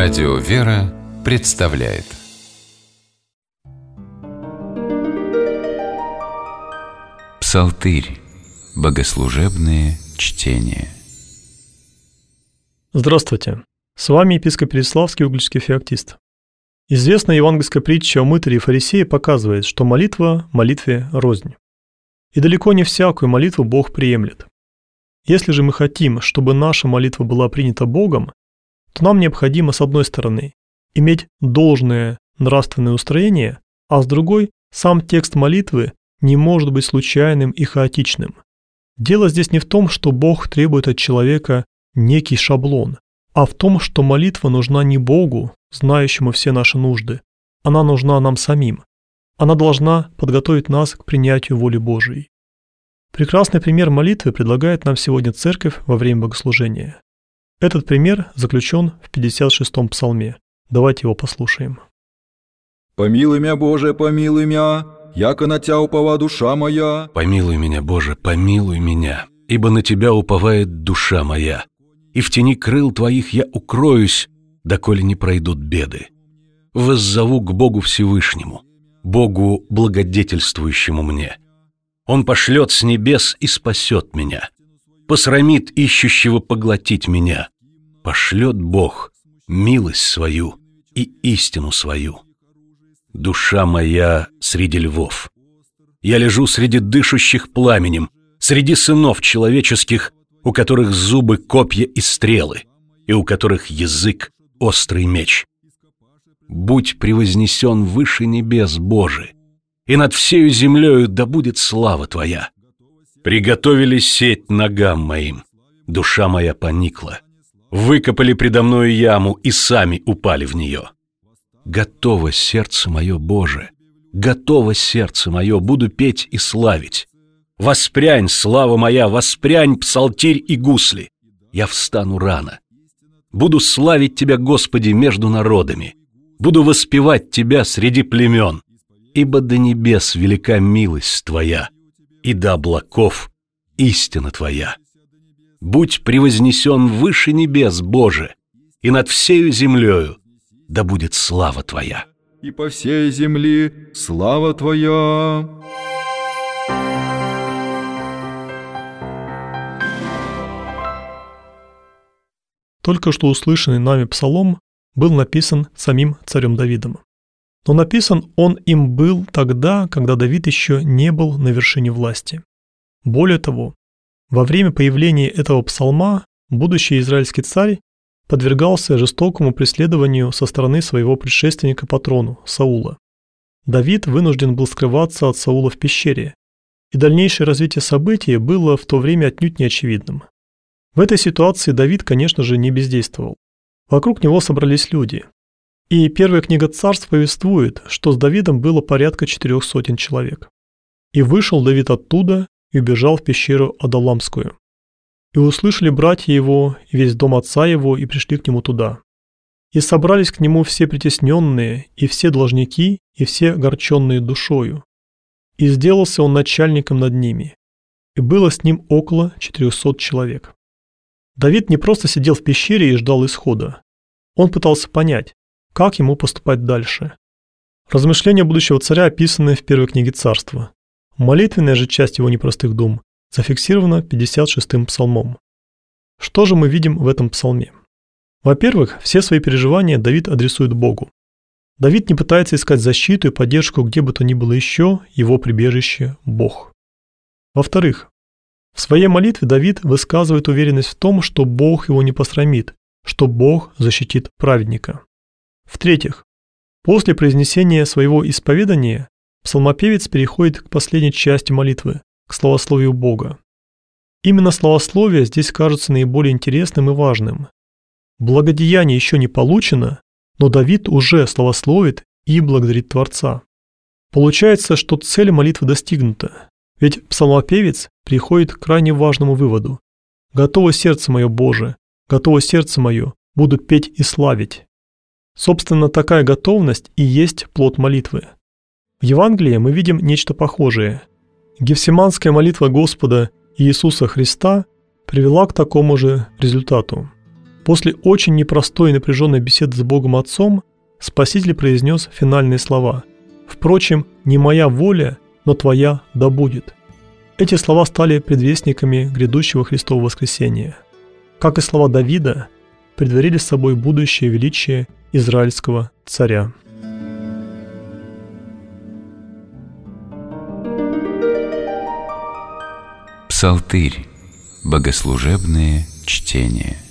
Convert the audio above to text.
Радио «Вера» представляет Псалтырь. Богослужебные чтения. Здравствуйте! С вами епископ Переславский, Угличский феоктист. Известная евангельская притча о мытаре и фарисее показывает, что молитва молитве рознь. И далеко не всякую молитву Бог приемлет. Если же мы хотим, чтобы наша молитва была принята Богом, то нам необходимо, с одной стороны, иметь должное нравственное устроение, а с другой, сам текст молитвы не может быть случайным и хаотичным. Дело здесь не в том, что Бог требует от человека некий шаблон, а в том, что молитва нужна не Богу, знающему все наши нужды, она нужна нам самим. Она должна подготовить нас к принятию воли Божией. Прекрасный пример молитвы предлагает нам сегодня Церковь во время богослужения. Этот пример заключен в 56-м псалме. Давайте его послушаем. «Помилуй меня, Боже, помилуй меня, яко на Тя упова душа моя». «Помилуй меня, Боже, помилуй меня, ибо на Тебя уповает душа моя, и в тени крыл Твоих я укроюсь, доколе не пройдут беды. Воззову к Богу Всевышнему, Богу благодетельствующему мне. Он пошлет с небес и спасет меня, посрамит ищущего поглотить меня, пошлет Бог милость свою и истину свою. Душа моя среди львов. Я лежу среди дышащих пламенем, среди сынов человеческих, у которых зубы копья и стрелы, и у которых язык острый меч. Будь превознесен выше небес, Боже, и над всею землею да будет слава Твоя. Приготовили сеть ногам моим, душа моя поникла. Выкопали предо мною яму и сами упали в нее. Готово сердце мое, Боже, готово сердце мое, буду петь и славить. Воспрянь, слава моя, воспрянь, псалтирь и гусли. Я встану рано. Буду славить Тебя, Господи, между народами. Буду воспевать Тебя среди племен. Ибо до небес велика милость Твоя, и до облаков истина Твоя. Будь превознесен выше небес, Боже, и над всею землею да будет слава Твоя. И по всей земли слава Твоя. Только что услышанный нами псалом был написан самим царем Давидом. Но написан он им был тогда, когда Давид еще не был на вершине власти. Более того, во время появления этого псалма будущий израильский царь подвергался жестокому преследованию со стороны своего предшественника по трону, Саула. Давид вынужден был скрываться от Саула в пещере, и дальнейшее развитие событий было в то время отнюдь не очевидным. В этой ситуации Давид, конечно же, не бездействовал. Вокруг него собрались люди. И первая книга Царств повествует, что с Давидом было порядка 400 человек. «И вышел Давид оттуда и убежал в пещеру Адалламскую. И услышали братья его и весь дом отца его, и пришли к нему туда. И собрались к нему все притесненные, и все должники, и все огорченные душою. И сделался он начальником над ними. И было с ним около 400 человек». Давид не просто сидел в пещере и ждал исхода. Он пытался понять, как ему поступать дальше. Размышления будущего царя описаны в первой книге Царства. Молитвенная же часть его непростых дум зафиксирована 56-м псалмом. Что же мы видим в этом псалме? Во-первых, все свои переживания Давид адресует Богу. Давид не пытается искать защиту и поддержку где бы то ни было еще, его прибежище – Бог. Во-вторых, в своей молитве Давид высказывает уверенность в том, что Бог его не посрамит, что Бог защитит праведника. В-третьих, после произнесения своего исповедания псалмопевец переходит к последней части молитвы, к славословию Бога. Именно славословие здесь кажется наиболее интересным и важным. Благодеяние еще не получено, но Давид уже славословит и благодарит Творца. Получается, что цель молитвы достигнута, ведь псалмопевец приходит к крайне важному выводу. «Готово сердце мое, Боже, готово сердце мое, буду петь и славить». Собственно, такая готовность и есть плод молитвы. В Евангелии мы видим нечто похожее. Гефсиманская молитва Господа Иисуса Христа привела к такому же результату. После очень непростой и напряженной беседы с Богом Отцом Спаситель произнес финальные слова: «Впрочем, не моя воля, но твоя да будет». Эти слова стали предвестниками грядущего Христового воскресения. Как и слова Давида, предварили с собой будущее величие израильского царя. Псалтырь. Богослужебные чтения.